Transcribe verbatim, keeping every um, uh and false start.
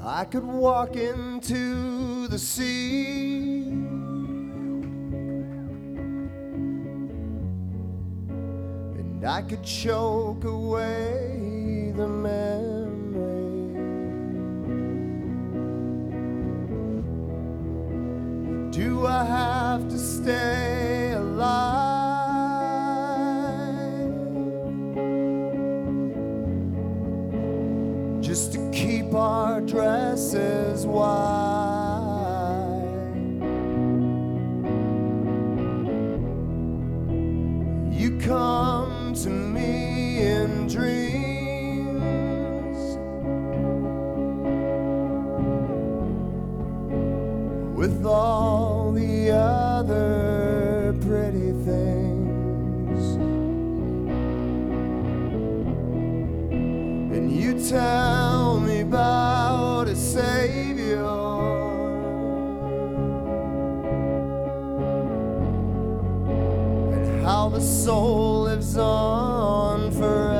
I could walk into the sea, and I could choke away the memory. Do I have to stay alive just to keep our dresses wide? You come to me in dreams with all the other pretty things, and you tell me about a savior, and how the soul lives on forever.